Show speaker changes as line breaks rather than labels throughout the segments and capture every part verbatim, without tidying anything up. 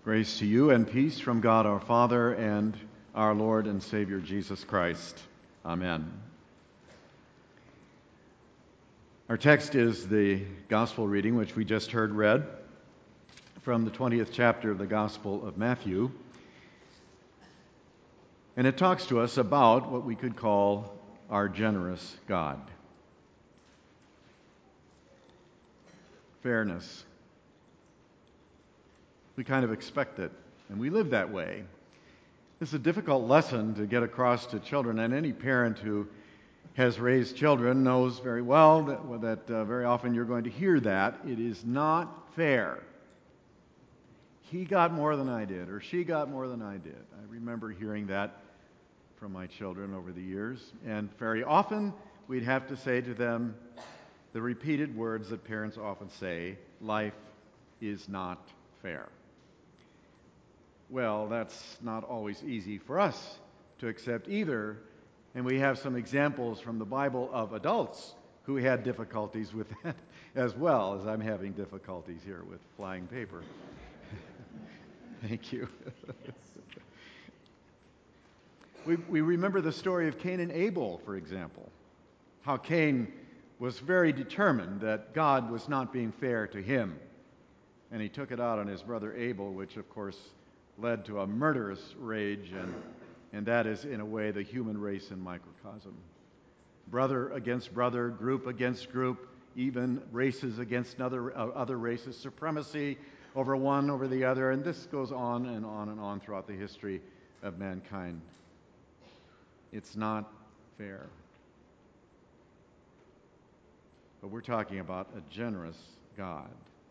Grace to you and peace from God our Father and our Lord and Savior Jesus Christ. Amen. Our text is the gospel reading which we just heard read from the twentieth chapter of the Gospel of Matthew. And it talks to us about what we could call our generous God. Fairness. We kind of expect it, and we live that way. This is a difficult lesson to get across to children, and any parent who has raised children knows very well that, that uh, very often you're going to hear that. It is not fair. He got more than I did, or she got more than I did. I remember hearing that from my children over the years, and very often we'd have to say to them the repeated words that parents often say, life is not fair. Well, that's not always easy for us to accept either, and we have some examples from the Bible of adults who had difficulties with that as well, as I'm having difficulties here with flying paper. Thank you. we, we remember the story of Cain and Abel, for example, how Cain was very determined that God was not being fair to him, and he took it out on his brother Abel, which of course led to a murderous rage, and, and that is, in a way, the human race in microcosm. Brother against brother, group against group, even races against other, uh, other races, supremacy over one over the other, and this goes on and on and on throughout the history of mankind. It's not fair. But we're talking about a generous God.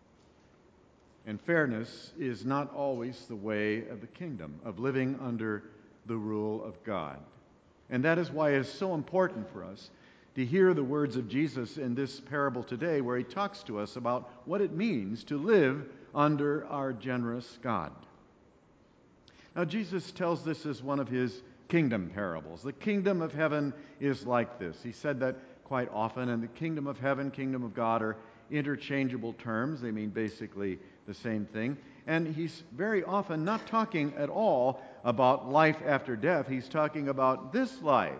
And fairness is not always the way of the kingdom, of living under the rule of God. And that is why it is so important for us to hear the words of Jesus in this parable today, where he talks to us about what it means to live under our generous God. Now, Jesus tells this as one of his kingdom parables. The kingdom of heaven is like this. He said that quite often, and the kingdom of heaven, kingdom of God are interchangeable terms. They mean basically the same thing. And he's very often not talking at all about life after death. He's talking about this life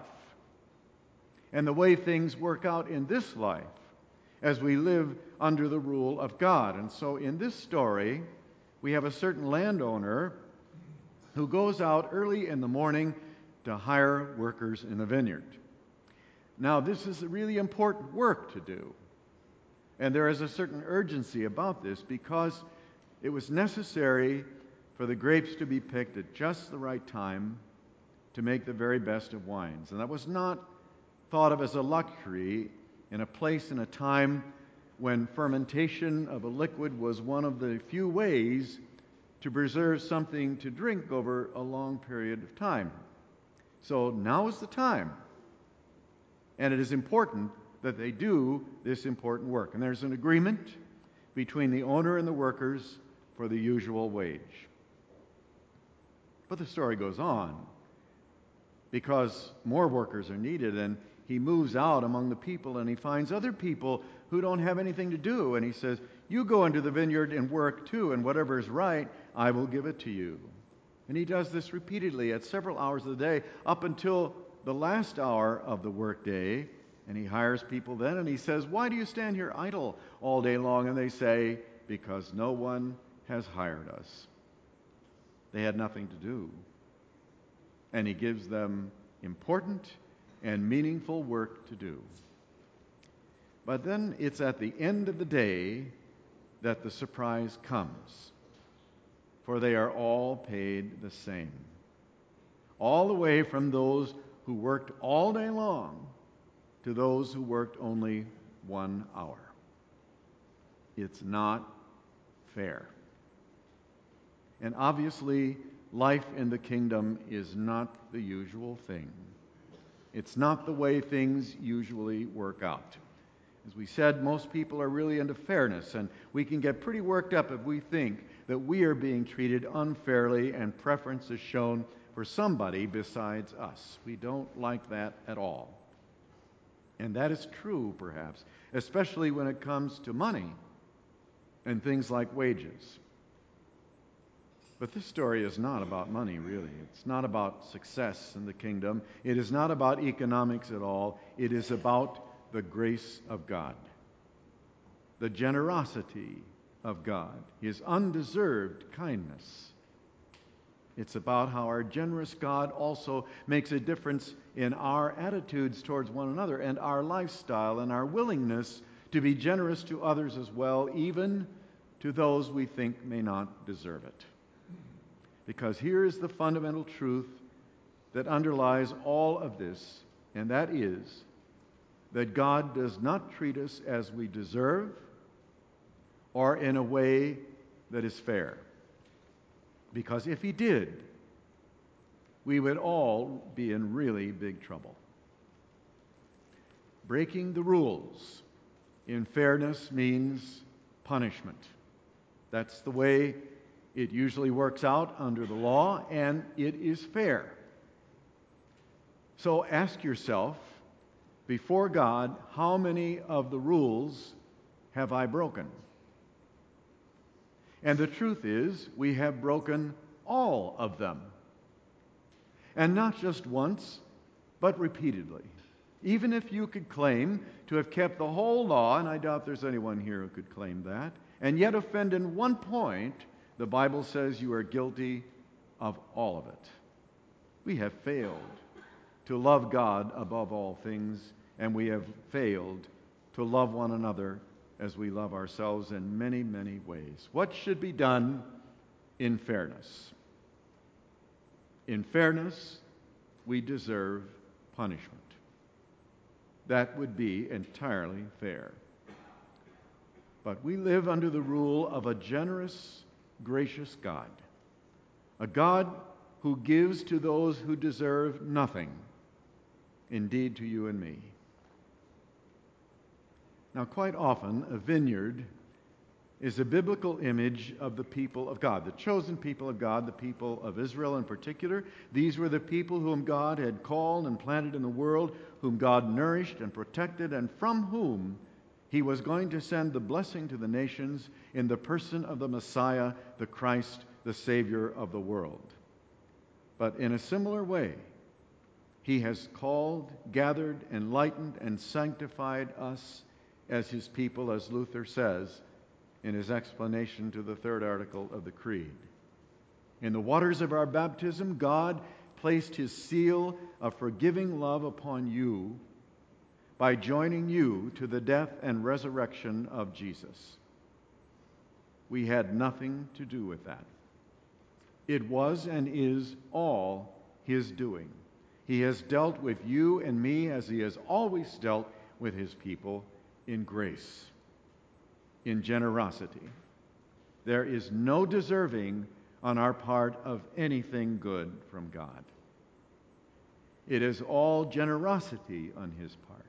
and the way things work out in this life as we live under the rule of God. And so in this story, we have a certain landowner who goes out early in the morning to hire workers in the vineyard. Now, this is a really important work to do. And there is a certain urgency about this because it was necessary for the grapes to be picked at just the right time to make the very best of wines. And that was not thought of as a luxury in a place and a time when fermentation of a liquid was one of the few ways to preserve something to drink over a long period of time. So now is the time. And it is important that they do this important work. And there's an agreement between the owner and the workers for the usual wage. But the story goes on because more workers are needed, and he moves out among the people and he finds other people who don't have anything to do, and he says, you go into the vineyard and work too, and whatever is right, I will give it to you. And he does this repeatedly at several hours of the day up until the last hour of the workday. And he hires people then, and he says, why do you stand here idle all day long? And they say, because no one has hired us. They had nothing to do. And he gives them important and meaningful work to do. But then it's at the end of the day that the surprise comes. For they are all paid the same. All the way from those who worked all day long to those who worked only one hour. It's not fair. And obviously, life in the kingdom is not the usual thing. It's not the way things usually work out. As we said, most people are really into fairness, and we can get pretty worked up if we think that we are being treated unfairly and preference is shown for somebody besides us. We don't like that at all. And that is true, perhaps, especially when it comes to money and things like wages. But this story is not about money, really. It's not about success in the kingdom. It is not about economics at all. It is about the grace of God, the generosity of God, His undeserved kindness. It's about how our generous God also makes a difference in our attitudes towards one another and our lifestyle and our willingness to be generous to others as well, even to those we think may not deserve it. Because here is the fundamental truth that underlies all of this, and that is that God does not treat us as we deserve or in a way that is fair. Because if He did, we would all be in really big trouble. Breaking the rules in fairness means punishment. That's the way it usually works out under the law, and it is fair. So ask yourself, before God, how many of the rules have I broken? And the truth is, we have broken all of them. And not just once, but repeatedly. Even if you could claim to have kept the whole law, and I doubt there's anyone here who could claim that, and yet offend in one point, the Bible says you are guilty of all of it. We have failed to love God above all things, and we have failed to love one another as we love ourselves in many, many ways. What should be done in fairness? In fairness, we deserve punishment. That would be entirely fair. But we live under the rule of a generous, gracious God, a God who gives to those who deserve nothing, indeed to you and me. Now, quite often, a vineyard is a biblical image of the people of God, the chosen people of God, the people of Israel in particular. These were the people whom God had called and planted in the world, whom God nourished and protected, and from whom He was going to send the blessing to the nations in the person of the Messiah, the Christ, the Savior of the world. But in a similar way, He has called, gathered, enlightened, and sanctified us as His people, as Luther says in his explanation to the third article of the Creed. In the waters of our baptism, God placed His seal of forgiving love upon you by joining you to the death and resurrection of Jesus. We had nothing to do with that. It was and is all His doing. He has dealt with you and me as He has always dealt with His people, in grace, in generosity. There is no deserving on our part of anything good from God. It is all generosity on His part.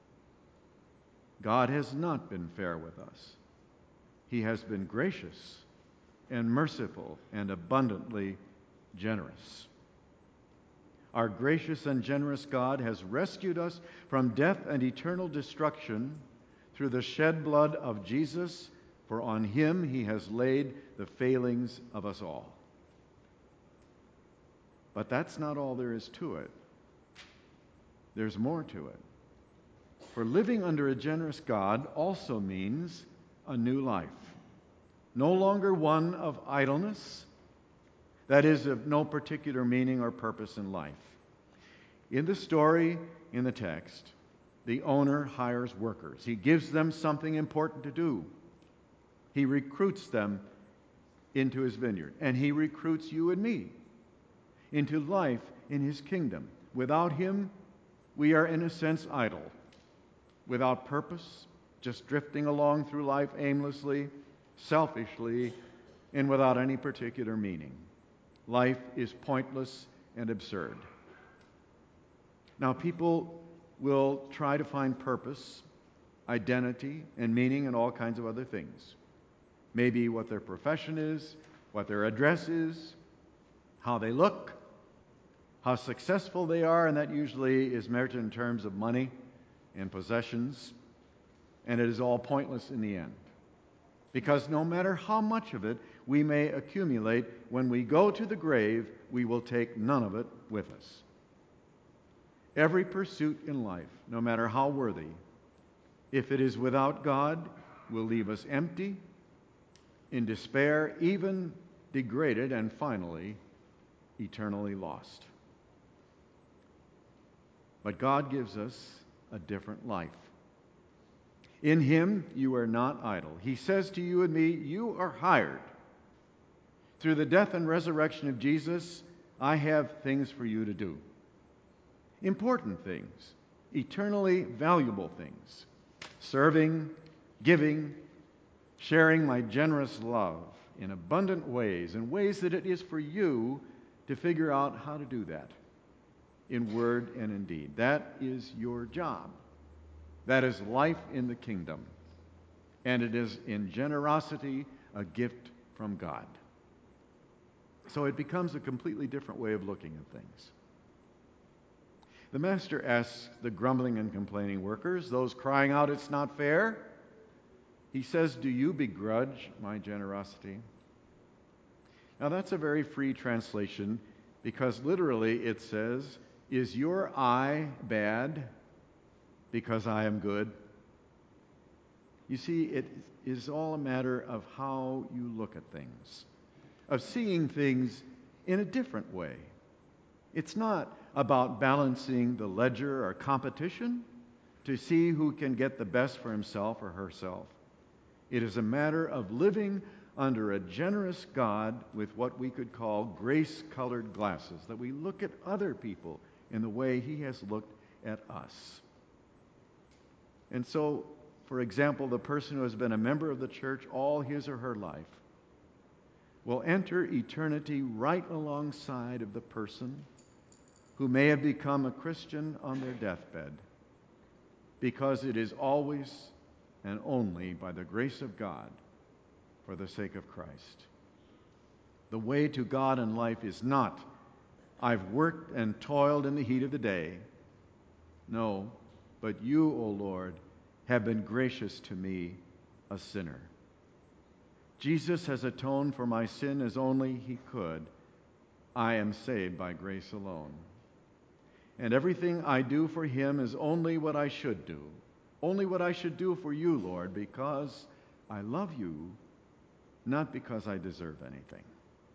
God has not been fair with us. He has been gracious and merciful and abundantly generous. Our gracious and generous God has rescued us from death and eternal destruction through the shed blood of Jesus, for on Him He has laid the failings of us all. But that's not all there is to it. There's more to it. For living under a generous God also means a new life. No longer one of idleness, that is, of no particular meaning or purpose in life. In the story, in the text, the owner hires workers. He gives them something important to do. He recruits them into His vineyard. And He recruits you and me into life in His kingdom. Without Him, we are in a sense idle, without purpose, just drifting along through life aimlessly, selfishly, and without any particular meaning. Life is pointless and absurd. Now, people will try to find purpose, identity, and meaning in all kinds of other things. Maybe what their profession is, what their address is, how they look, how successful they are, and that usually is measured in terms of money and possessions, and it is all pointless in the end. Because no matter how much of it we may accumulate, when we go to the grave, we will take none of it with us. Every pursuit in life, no matter how worthy, if it is without God, will leave us empty, in despair, even degraded, and finally, eternally lost. But God gives us a different life. In Him, you are not idle. He says to you and me, you are hired. Through the death and resurrection of Jesus, I have things for you to do. Important things, eternally valuable things. Serving, giving, sharing my generous love in abundant ways, in ways that it is for you to figure out how to do that, in word and in deed. That is your job. That is life in the kingdom. And it is in generosity a gift from God. So it becomes a completely different way of looking at things. The master asks the grumbling and complaining workers, those crying out, it's not fair. He says, do you begrudge my generosity? Now that's a very free translation, because literally it says, is your eye bad because I am good? You see, it is all a matter of how you look at things, of seeing things in a different way. It's not about balancing the ledger or competition to see who can get the best for himself or herself. It is a matter of living under a generous God with what we could call grace-colored glasses, that we look at other people in the way He has looked at us. And so, for example, the person who has been a member of the church all his or her life will enter eternity right alongside of the person who may have become a Christian on their deathbed, because it is always and only by the grace of God for the sake of Christ. The way to God in life is not, I've worked and toiled in the heat of the day. No, but you, O Lord, have been gracious to me, a sinner. Jesus has atoned for my sin as only He could. I am saved by grace alone. And everything I do for Him is only what I should do. Only what I should do for you, Lord, because I love you, not because I deserve anything.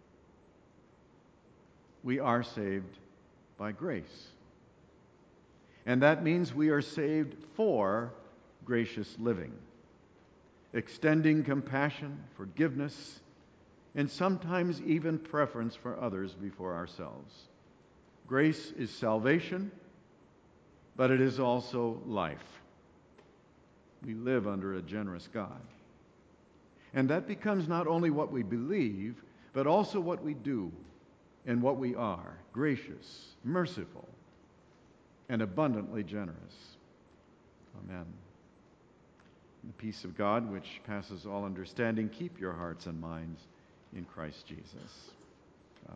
We are saved by grace. And that means we are saved for gracious living, extending compassion, forgiveness, and sometimes even preference for others before ourselves. Grace is salvation, but it is also life. We live under a generous God. And that becomes not only what we believe, but also what we do and what we are: gracious, merciful, and abundantly generous. Amen. The peace of God, which passes all understanding, keep your hearts and minds in Christ Jesus.